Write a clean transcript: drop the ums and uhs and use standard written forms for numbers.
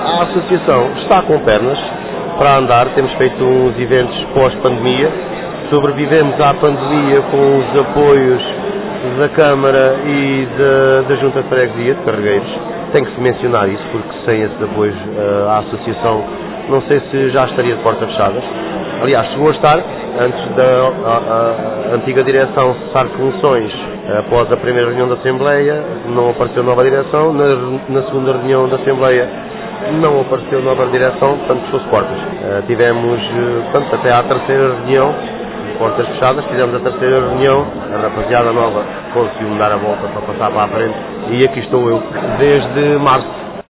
A associação está com pernas para andar, temos feito uns eventos pós-pandemia, sobrevivemos à pandemia com os apoios da Câmara e da Junta de Freguesia de Carregueiros. Tem que se mencionar isso, porque sem esses apoios a associação não sei se já estaria de portas fechadas. Aliás, chegou a estar, antes da antiga direção cessar funções, após a primeira reunião da Assembleia, não apareceu nova direção, na segunda reunião da Assembleia não apareceu nova direção, portanto fechou-se portas. Tivemos, portanto, até à terceira reunião, portas fechadas, fizemos a terceira reunião, a rapaziada nova conseguiu dar a volta para passar para a frente, e aqui estou eu, desde março.